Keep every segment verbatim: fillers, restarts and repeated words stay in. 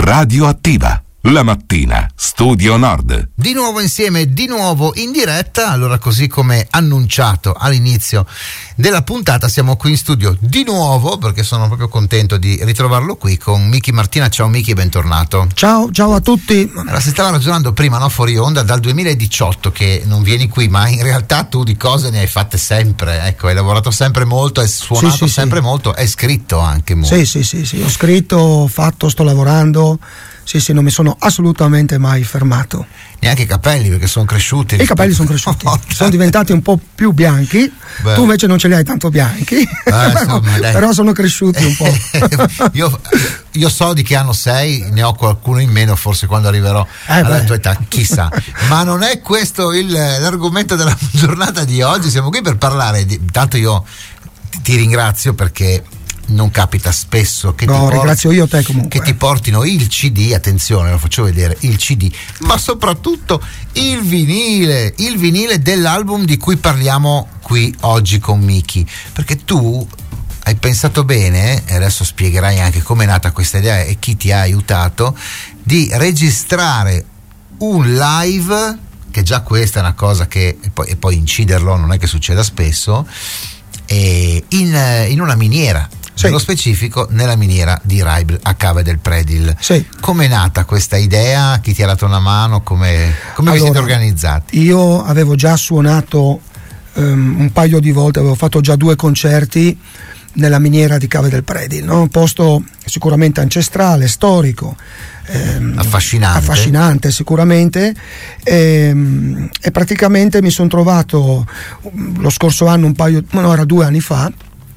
Radioattiva, la mattina, Studio Nord. Di nuovo insieme, di nuovo in diretta. Allora, così come annunciato all'inizio della puntata, siamo qui in studio di nuovo perché sono proprio contento di ritrovarlo qui con Miki Martina. Ciao Miki, bentornato. Ciao, ciao a tutti. Allora, si stava ragionando prima, no, fuori onda, dal duemiladiciotto che non vieni qui, ma in realtà tu di cose ne hai fatte sempre, ecco, hai lavorato sempre molto, hai suonato sì, sì, sempre sì. molto, hai scritto anche molto. Sì, sì, sì, sì, ho scritto, ho fatto, sto lavorando. Sì, sì, non mi sono assolutamente mai fermato. Neanche i capelli, perché sono cresciuti. I capelli sono cresciuti, sono diventati un po' più bianchi. Beh. Tu invece non ce li hai tanto bianchi, eh, insomma, dai. Però sono cresciuti un po'. io, io so di che anno sei, ne ho qualcuno in meno forse quando arriverò eh alla beh. tua età, chissà. Ma non è questo il, l'argomento della giornata di oggi. Siamo qui per parlare di, intanto io ti, ti ringrazio perché non capita spesso che, no, ti, porti, ringrazio io te comunque. che ti portino il C D, attenzione, lo faccio vedere, il C D, ma soprattutto il vinile, il vinile dell'album di cui parliamo qui oggi con Miki, perché tu hai pensato bene, e adesso spiegherai anche come è nata questa idea e chi ti ha aiutato, di registrare un live, che già questa è una cosa che, e poi, e poi inciderlo non è che succeda spesso, e in, in una miniera. Sì. Nello specifico nella miniera di Raibl a Cave del Predil. Sì. Com'è nata questa idea? Chi ti ha dato una mano? Come, come allora, vi siete organizzati? Io avevo già suonato um, un paio di volte, avevo fatto già due concerti nella miniera di Cave del Predil, no? Un posto sicuramente ancestrale, storico, ehm, affascinante. affascinante sicuramente, ehm, e praticamente mi sono trovato lo scorso anno, un paio, no, era due anni fa,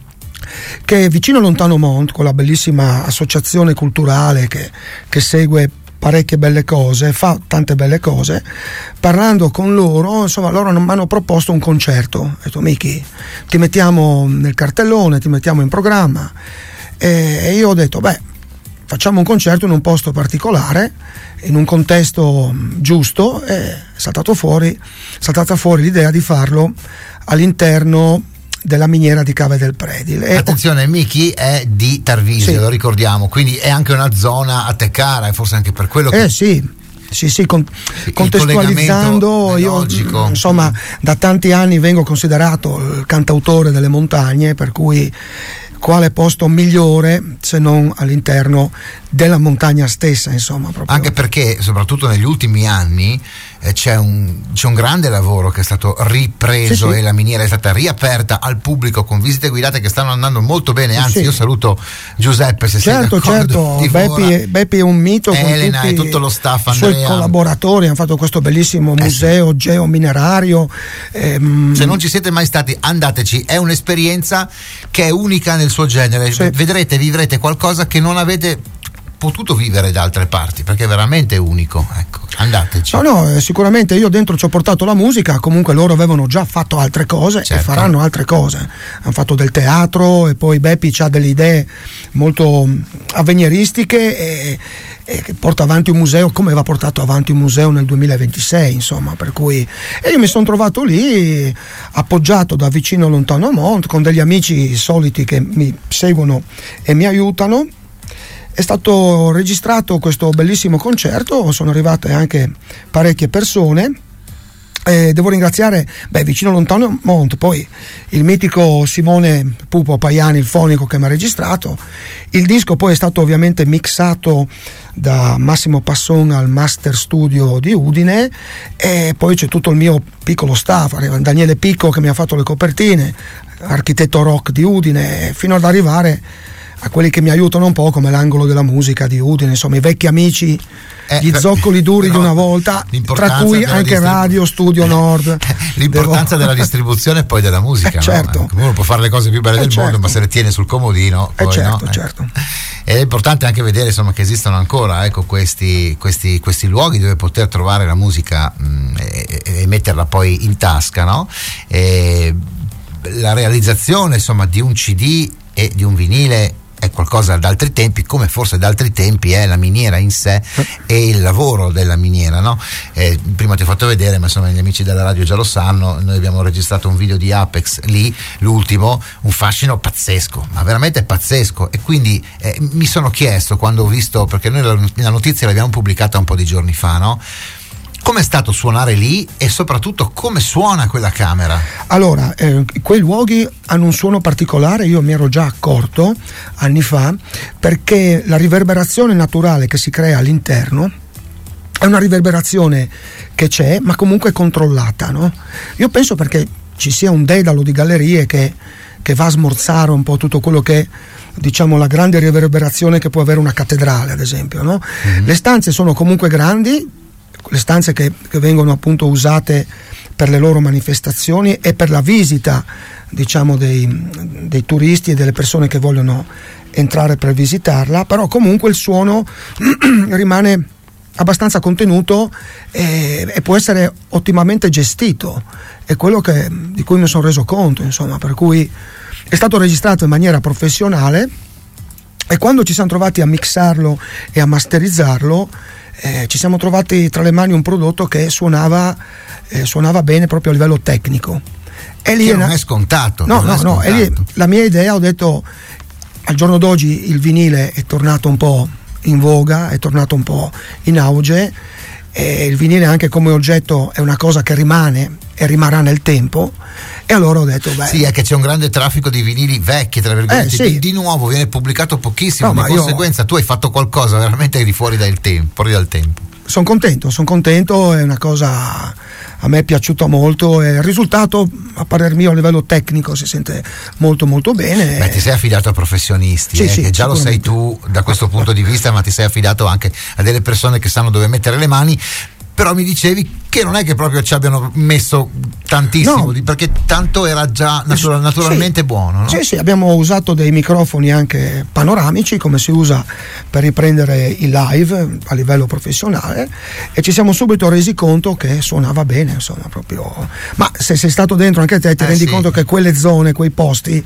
che vicino a Lontano Mont, con la bellissima associazione culturale che, che segue parecchie belle cose, fa tante belle cose, parlando con loro, insomma, loro mi hanno proposto un concerto. Ho detto: Miki, ti mettiamo nel cartellone, ti mettiamo in programma, e, e io ho detto: beh, facciamo un concerto in un posto particolare, in un contesto giusto, e è saltato fuori, è saltata fuori l'idea di farlo all'interno della miniera di Cave del Predil. E attenzione, Miki è di Tarvisio, sì. Lo ricordiamo, quindi è anche una zona a te cara, e forse anche per quello che eh sì Sì, sì, con, contestualizzando, io insomma da tanti anni vengo considerato il cantautore delle montagne, per cui quale posto migliore se non all'interno della montagna stessa, insomma, proprio. Anche perché soprattutto negli ultimi anni eh, c'è, un, c'è un grande lavoro che è stato ripreso, sì, sì. E la miniera è stata riaperta al pubblico con visite guidate che stanno andando molto bene, anzi sì. Io saluto Giuseppe, se certo, sei d'accordo. Certo, Beppi, Beppi è un mito, Elena con tutti e tutto lo staff, i Andrea. suoi collaboratori hanno fatto questo bellissimo eh museo sì. geominerario. ehm... Se non ci siete mai stati, andateci, è un'esperienza che è unica nel suo genere, sì. Vedrete, vivrete qualcosa che non avete potuto vivere da altre parti, perché è veramente unico, ecco, andateci. No, no, sicuramente io dentro ci ho portato la musica, comunque loro avevano già fatto altre cose, certo. E faranno altre cose, hanno fatto del teatro, e poi Beppi ha delle idee molto avveniristiche e, e che porta avanti un museo come aveva portato avanti un museo nel duemilaventisei, insomma, per cui e io mi sono trovato lì appoggiato da vicino a Lontano Mont con degli amici soliti che mi seguono e mi aiutano. È stato registrato questo bellissimo concerto, sono arrivate anche parecchie persone. E devo ringraziare, beh, vicino Lontano Mont, poi il mitico Simone Pupo Paiani, il fonico, che mi ha registrato. Il disco poi è stato ovviamente mixato da Massimo Passon al Master Studio di Udine, e poi c'è tutto il mio piccolo staff, Daniele Picco che mi ha fatto le copertine, architetto rock di Udine, fino ad arrivare a quelli che mi aiutano un po', come l'angolo della musica di Udine, insomma i vecchi amici, eh, gli zoccoli duri di una volta, tra cui anche distribu- Radio Studio Nord. L'importanza Devo... della distribuzione e poi della musica, eh, certo. No? Uno può fare le cose più belle eh, del certo. mondo, ma se le tiene sul comodino poi, eh, certo, no? certo. Ed è importante anche vedere, insomma, che esistono ancora, ecco, questi, questi, questi luoghi dove poter trovare la musica mh, e, e metterla poi in tasca, no? E la realizzazione, insomma, di un C D e di un vinile è qualcosa d'altri tempi, come forse d'altri tempi è la miniera in sé e il lavoro della miniera, no? Eh, prima ti ho fatto vedere, ma insomma gli amici della radio già lo sanno, noi abbiamo registrato un video di Apex lì, l'ultimo, un fascino pazzesco, ma veramente pazzesco, e quindi eh, mi sono chiesto, quando ho visto, perché noi la, la notizia l'abbiamo pubblicata un po' di giorni fa, no? Com'è stato suonare lì e soprattutto come suona quella camera? Allora, eh, quei luoghi hanno un suono particolare, io mi ero già accorto anni fa, perché la riverberazione naturale che si crea all'interno è una riverberazione che c'è, ma comunque controllata, no? Io penso perché ci sia un dedalo di gallerie che, che va a smorzare un po' tutto quello che è, diciamo, la grande riverberazione che può avere una cattedrale, ad esempio, no? Mm-hmm. Le stanze sono comunque grandi, le stanze che, che vengono appunto usate per le loro manifestazioni e per la visita, diciamo, dei, dei turisti e delle persone che vogliono entrare per visitarla, però comunque il suono rimane abbastanza contenuto e, e può essere ottimamente gestito, è quello che, di cui mi sono reso conto, insomma, per cui è stato registrato in maniera professionale, e quando ci siamo trovati a mixarlo e a masterizzarlo, Eh, ci siamo trovati tra le mani un prodotto che suonava, eh, suonava bene proprio a livello tecnico. E lì che non è scontato. No, no, è no. E lì la mia idea, ho detto, al giorno d'oggi il vinile è tornato un po' in voga, è tornato un po' in auge, e il vinile anche come oggetto è una cosa che rimane e rimarrà nel tempo, e allora ho detto beh, sì, è che c'è un grande traffico di vinili vecchi, tra virgolette, eh, sì. di, di nuovo viene pubblicato pochissimo, no, di conseguenza io... tu hai fatto qualcosa veramente di fuori dal tempo, fuori dal tempo. Sono contento, sono contento, è una cosa, a me è piaciuta molto, e il risultato a parer mio a livello tecnico si sente molto molto bene. Beh, ti sei affidato a professionisti, sì, eh, sì, che già lo sei tu da questo punto di vista, ma ti sei affidato anche a delle persone che sanno dove mettere le mani. Però mi dicevi che non è che proprio ci abbiano messo tantissimo, no, perché tanto era già natura- naturalmente sì, buono, no? Sì, sì, abbiamo usato dei microfoni anche panoramici, come si usa per riprendere il live a livello professionale, e ci siamo subito resi conto che suonava bene, insomma, proprio. Ma se sei stato dentro anche te ti eh, rendi sì. conto che quelle zone, quei posti,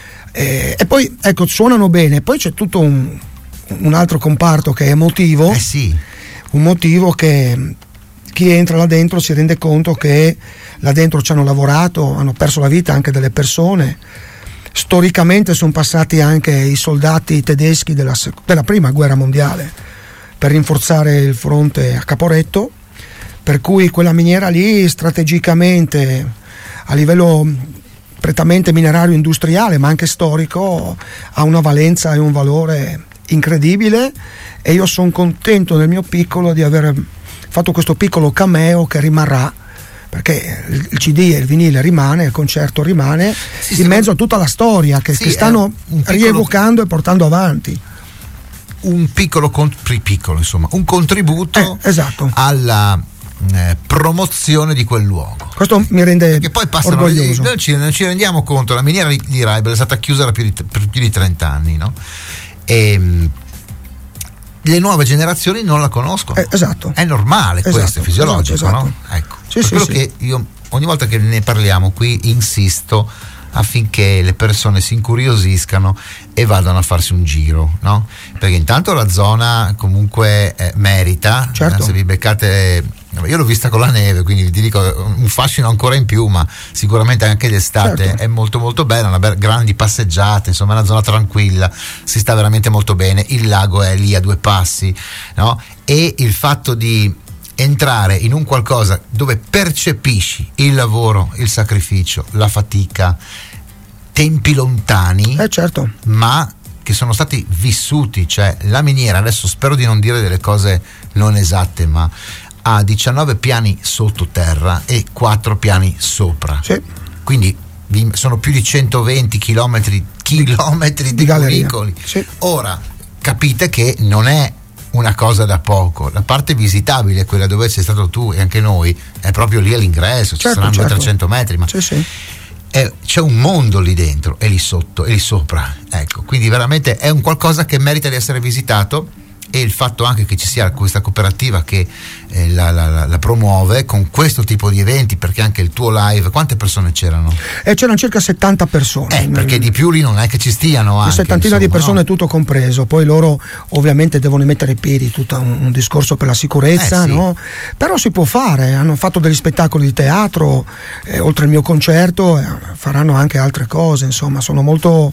eh, e poi ecco, suonano bene. Poi c'è tutto un, un altro comparto che è emotivo, eh sì. un motivo che chi entra là dentro si rende conto che là dentro ci hanno lavorato, hanno perso la vita anche delle persone. Storicamente sono passati anche i soldati tedeschi della, della prima guerra mondiale per rinforzare il fronte a Caporetto, per cui quella miniera lì strategicamente, a livello prettamente minerario industriale ma anche storico, ha una valenza e un valore incredibile, e io sono contento nel mio piccolo di aver fatto questo piccolo cameo che rimarrà, perché il C D e il vinile rimane, il concerto rimane, sì, in mezzo a tutta la storia che, sì, che stanno piccolo, rievocando e portando avanti. Un piccolo, piccolo insomma, un contributo eh, esatto. alla eh, promozione di quel luogo. Questo mi rende perché poi passano, orgoglioso. Noi ci, non ci rendiamo conto, la miniera di, di Raibel è stata chiusa da più di, per più di trenta anni, no? E le nuove generazioni non la conoscono. Eh, esatto. È normale, esatto, questo è fisiologico, esatto, esatto. no? Ecco. Sì, per sì, quello sì. che io ogni volta che ne parliamo qui insisto affinché le persone si incuriosiscano e vadano a farsi un giro, no? Perché intanto la zona comunque eh, merita, certo. eh, se vi beccate, io l'ho vista con la neve, quindi ti dico un fascino ancora in più, ma sicuramente anche d'estate certo. è molto molto bella, una be- grandi passeggiate, insomma è una zona tranquilla, si sta veramente molto bene, il lago è lì a due passi, no? E il fatto di entrare in un qualcosa dove percepisci il lavoro, il sacrificio, la fatica, tempi lontani, eh certo. ma che sono stati vissuti, cioè la miniera, adesso spero di non dire delle cose non esatte, ma ha diciannove piani sottoterra e quattro piani sopra, sì. quindi sono più di centoventi chilometri chilometri di, di cunicoli. Sì. Ora capite che non è una cosa da poco, la parte visitabile, quella dove sei stato tu e anche noi, è proprio lì all'ingresso, ci certo, saranno certo. trecento metri, ma sì, sì. È, c'è un mondo lì dentro e lì sotto e lì sopra, ecco, quindi veramente è un qualcosa che merita di essere visitato, e il fatto anche che ci sia questa cooperativa che eh, la, la, la promuove con questo tipo di eventi, perché anche il tuo live, quante persone c'erano? Eh, c'erano circa settanta persone. Eh, perché di più lì non è che ci stiano anche. Una settantina insomma, di persone, no? Tutto compreso. Poi loro ovviamente devono mettere in piedi tutto un, un discorso per la sicurezza, eh, sì. no? Però si può fare, hanno fatto degli spettacoli di teatro, eh, oltre al mio concerto, eh, faranno anche altre cose, insomma, sono molto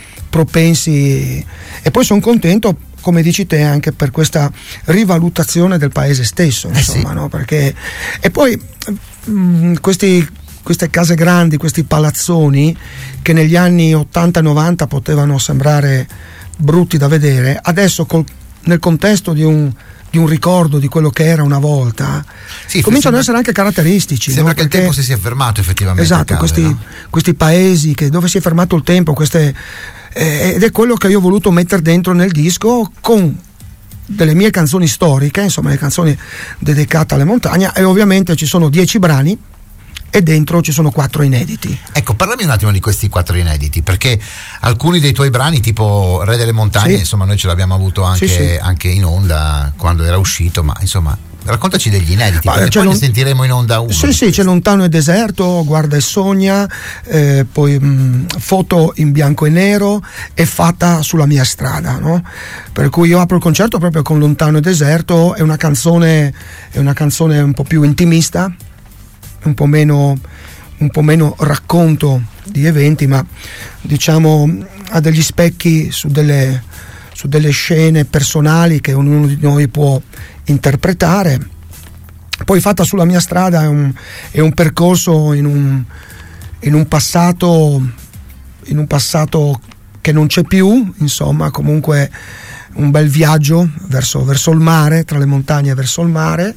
propensi e poi sono contento, come dici te, anche per questa rivalutazione del paese stesso, insomma, eh sì. no? Perché e poi mh, questi, queste case grandi, questi palazzoni che negli anni ottanta e novanta potevano sembrare brutti da vedere, adesso col, nel contesto di un di un ricordo di quello che era una volta, sì, cominciano ad essere anche caratteristici. Sembra no? che Perché, il tempo si sia fermato effettivamente. Esatto, cade, questi, no? questi paesi che, dove si è fermato il tempo, queste, eh, ed è quello che io ho voluto mettere dentro nel disco con delle mie canzoni storiche, insomma le canzoni dedicate alle montagne, e ovviamente ci sono dieci brani e dentro ci sono quattro inediti. Ecco, parlami un attimo di questi quattro inediti, perché alcuni dei tuoi brani, tipo Re delle Montagne, sì. insomma noi ce l'abbiamo avuto anche, sì, sì. anche in onda quando era uscito, ma insomma raccontaci degli inediti, ma, perché poi non... ne sentiremo in onda uno. Sì, sì, c'è Lontano e Deserto, Guarda e Sogna, eh, poi mh, Foto in bianco e nero e Fatta sulla mia strada, no? Per cui io apro il concerto proprio con Lontano e Deserto, è una canzone, è una canzone un po' più intimista, un po' meno un po' meno racconto di eventi, ma diciamo ha degli specchi su delle su delle scene personali che ognuno di noi può interpretare. Poi Fatta sulla mia strada è un, è un percorso in un, in un passato in un passato che non c'è più, insomma, comunque un bel viaggio verso, verso il mare, tra le montagne e verso il mare.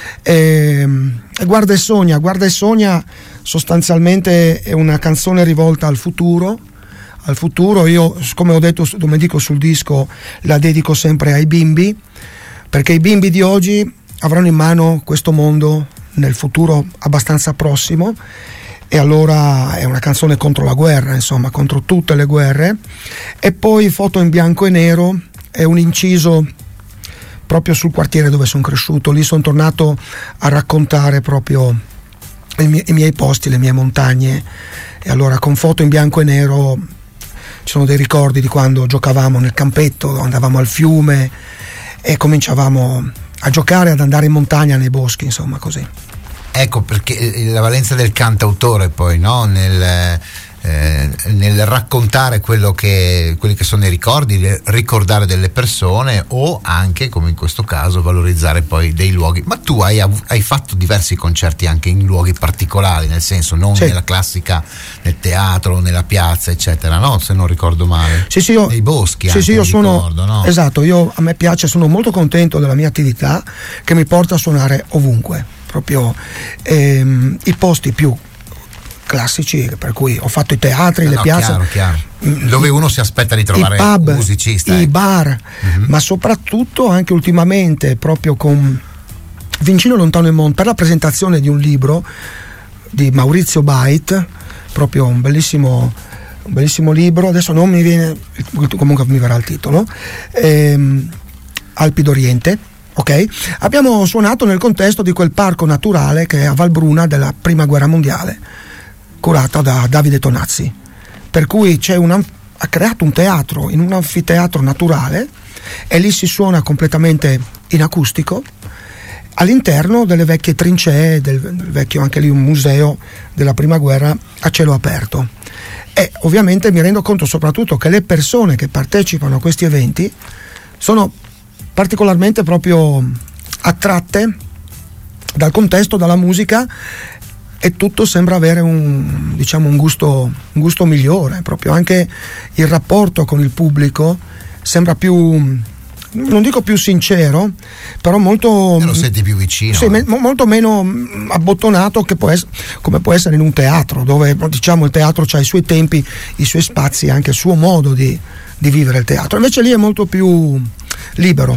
E, e Guarda e Sogna, Guarda e Sogna sostanzialmente è una canzone rivolta al futuro. Al futuro, io, come ho detto, come dico sul disco, la dedico sempre ai bimbi, perché i bimbi di oggi avranno in mano questo mondo nel futuro abbastanza prossimo, e allora è una canzone contro la guerra, insomma, contro tutte le guerre. E poi Foto in bianco e nero è un inciso proprio sul quartiere dove sono cresciuto. Lì sono tornato a raccontare proprio i miei, i miei posti, le mie montagne, e allora con Foto in bianco e nero ci sono dei ricordi di quando giocavamo nel campetto, andavamo al fiume e cominciavamo a giocare, ad andare in montagna, nei boschi, insomma, così. Ecco perché la valenza del cantautore poi, no? Nel, eh, nel raccontare quello che, quelli che sono i ricordi, ricordare delle persone, o anche, come in questo caso, valorizzare poi dei luoghi. Ma tu hai, hai fatto diversi concerti anche in luoghi particolari, nel senso non sì. nella classica, nel teatro, nella piazza, eccetera, no? Se non ricordo male. Sì, sì, io, nei boschi sì, anche, sì, io sono, ricordo, no? Esatto, io, a me piace, sono molto contento della mia attività che mi porta a suonare ovunque, proprio ehm, i posti più classici, per cui ho fatto i teatri, eh le no, piazze, chiaro, chiaro. dove uno si aspetta di trovare i pub, un musicista, i ecco. bar, mm-hmm. ma soprattutto anche ultimamente proprio con Vicino Lontano e Monte, per la presentazione di un libro di Maurizio Bait, proprio un bellissimo un bellissimo libro, adesso non mi viene, comunque mi verrà il titolo, ehm, Alpi d'Oriente. Ok, abbiamo suonato nel contesto di quel parco naturale che è a Valbruna della prima guerra mondiale, curata da Davide Tonazzi, per cui c'è un, ha creato un teatro in un anfiteatro naturale, e lì si suona completamente in acustico all'interno delle vecchie trincee del, del vecchio, anche lì un museo della prima guerra a cielo aperto. E ovviamente mi rendo conto soprattutto che le persone che partecipano a questi eventi sono particolarmente proprio attratte dal contesto, dalla musica, e tutto sembra avere un, diciamo, un gusto, un gusto migliore, proprio anche il rapporto con il pubblico sembra più, non dico più sincero, però molto, te lo senti più vicino, sì, eh. me, molto meno abbottonato, che può essere, come può essere in un teatro, dove, diciamo, il teatro ha i suoi tempi, i suoi spazi, anche il suo modo di, di vivere il teatro. Invece lì è molto più libero,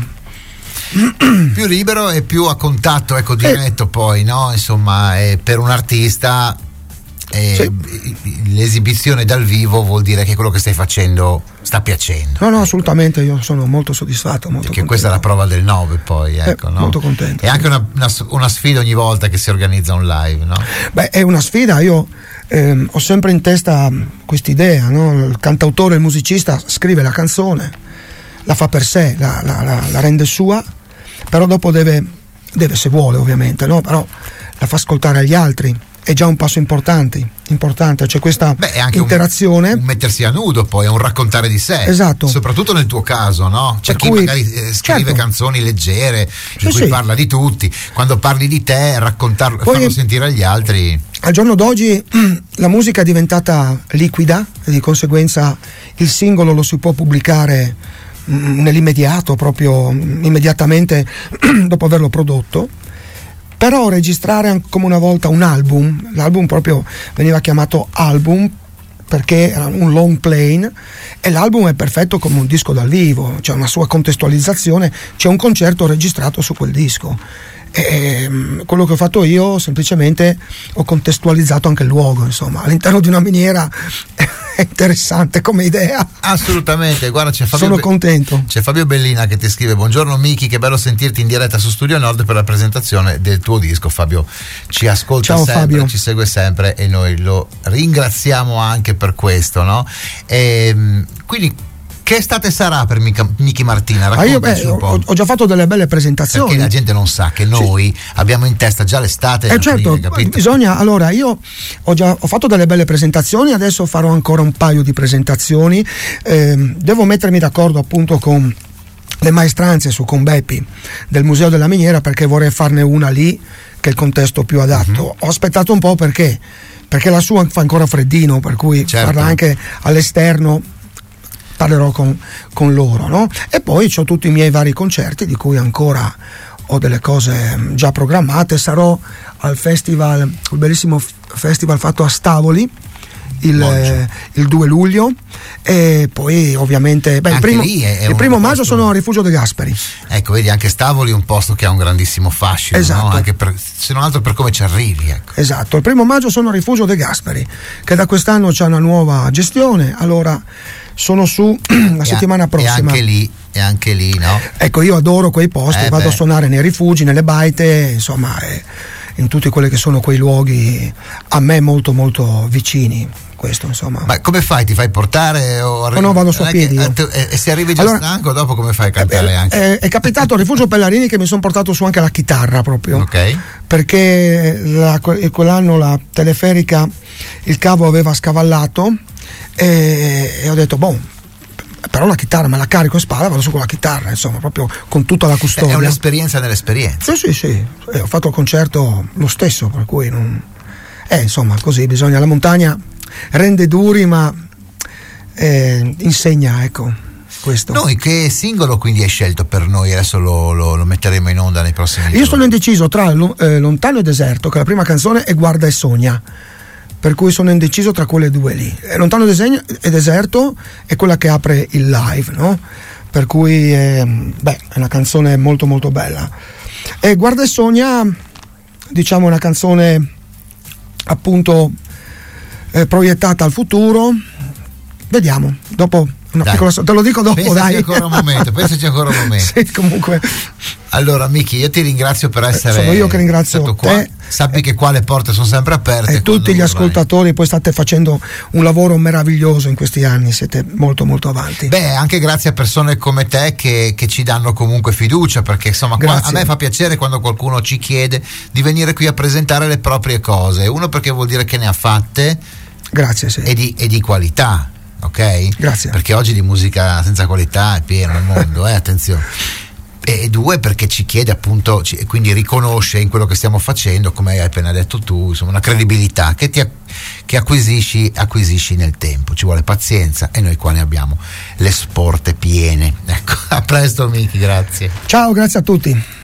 più libero e più a contatto, ecco, diretto, eh. poi, no? Insomma, eh, per un artista E sì. L'esibizione dal vivo vuol dire che quello che stai facendo sta piacendo. No, no, assolutamente, io sono molto soddisfatto. Molto perché contento. Questa è la prova del nove, poi, ecco, eh, no? Molto contento. È anche una, una, una sfida ogni volta che si organizza un live, no? Beh, è una sfida, io ehm, ho sempre in testa quest'idea, no? Il cantautore, il musicista scrive la canzone, la fa per sé, la, la, la, la rende sua, però dopo deve, deve se vuole ovviamente, no? Però la fa ascoltare agli altri. È già un passo importante, importante, c'è questa Beh, è anche interazione. Un, un mettersi a nudo, poi è un raccontare di sé. Esatto. Soprattutto nel tuo caso, no? C'è Per chi cui, magari eh, scrive certo. canzoni leggere, in sì, cui sì. parla di tutti. Quando parli di te, raccontarlo, Poi, farlo sentire agli altri. Al giorno d'oggi la musica è diventata liquida e di conseguenza il singolo lo si può pubblicare nell'immediato, proprio immediatamente dopo averlo prodotto. Però registrare come una volta un album, l'album proprio veniva chiamato album perché era un long plane e l'album è perfetto come un disco dal vivo, c'è una sua contestualizzazione, c'è un concerto registrato su quel disco. E quello che ho fatto io semplicemente ho contestualizzato anche il luogo, insomma, all'interno di una miniera. È interessante come idea. Assolutamente, guarda, c'è Fabio sono Be- contento. C'è Fabio Bellina che ti scrive: buongiorno Miki, che bello sentirti in diretta su Studio Nord per la presentazione del tuo disco. Fabio ci ascolta Ciao, sempre, Fabio. Ci segue sempre e noi lo ringraziamo anche per questo, no? E, quindi che estate sarà per Miki Martina? Ah, io, Raccontaci beh, un po'. ho, ho già fatto delle belle presentazioni. Perché la gente non sa che noi sì. abbiamo in testa già l'estate. Eh certo, aprile, capito? bisogna, allora io ho già ho fatto delle belle presentazioni, adesso farò ancora un paio di presentazioni, eh, devo mettermi d'accordo appunto con le maestranze su Conbeppi del Museo della Miniera, perché vorrei farne una lì che è il contesto più adatto. Mm-hmm. Ho aspettato un po' perché perché la sua fa ancora freddino, per cui certo. farla anche all'esterno. Parlerò con, con loro, no? E poi ho tutti i miei vari concerti di cui ancora ho delle cose già programmate. Sarò al festival, un bellissimo festival fatto a Stavoli il, eh, il due luglio e poi ovviamente beh, il primo, è, è il primo maggio posto... sono a Rifugio De Gasperi. Ecco, vedi, anche Stavoli è un posto che ha un grandissimo fascino, esatto. no? Anche per, se non altro per come ci arrivi, ecco. Esatto, il primo maggio sono a Rifugio De Gasperi, che da quest'anno c'è una nuova gestione, allora sono su la e settimana prossima. E anche lì, e anche lì, no? Ecco, io adoro quei posti, eh vado beh. a suonare nei rifugi, nelle baite, insomma, eh, in tutti quelli che sono quei luoghi a me molto molto vicini. Questo, insomma. Ma come fai? Ti fai portare? O arri- no, no, vado su a piedi. Che, e, e se arrivi già allora, stanco, dopo come fai a cantare eh, anche? È, è capitato al Rifugio Pellarini che mi sono portato su anche la chitarra proprio. Ok. Perché la, quell'anno la teleferica, il cavo aveva scavallato e, e ho detto, boh, però la chitarra me la carico in spalla, vado su con la chitarra, insomma, proprio con tutta la custodia. È un'esperienza nell'esperienza. Sì, sì, sì. E ho fatto il concerto lo stesso, per cui non... Eh, insomma, così bisogna, la montagna rende duri ma eh, insegna, ecco, questo. Noi che singolo quindi hai scelto per noi? Adesso lo, lo, lo metteremo in onda nei prossimi giorni. Io sono indeciso tra eh, Lontano e Deserto, che è la prima canzone, e Guarda e Sogna, per cui sono indeciso tra quelle due lì. Lontano e Deserto è quella che apre il live, no? Per cui eh, beh, è una canzone molto molto bella. E Guarda e Sogna, diciamo, è una canzone appunto eh, proiettata al futuro. Vediamo, dopo una dai. piccola, te lo dico dopo, pensaci dai. ancora un momento, pensaci ancora un momento. Sì, comunque. Allora Miki, io ti ringrazio per essere sono io che ringrazio stato qua. te. Sappi che qua le porte sono sempre aperte e tutti gli vorrai. ascoltatori, poi state facendo un lavoro meraviglioso in questi anni, siete molto molto avanti. Beh, anche grazie a persone come te che, che ci danno comunque fiducia, perché insomma qua, a me fa piacere quando qualcuno ci chiede di venire qui a presentare le proprie cose. Uno, perché vuol dire che ne ha fatte. Grazie, sì. e, di, e di qualità, ok? Grazie. Perché oggi di musica senza qualità è pieno il mondo, eh, attenzione. E due, perché ci chiede appunto, e quindi riconosce in quello che stiamo facendo, come hai appena detto tu, insomma, una credibilità che, ti, che acquisisci, acquisisci nel tempo. Ci vuole pazienza e noi qua ne abbiamo le sporte piene. Ecco, a presto Miki, grazie. Ciao, grazie a tutti.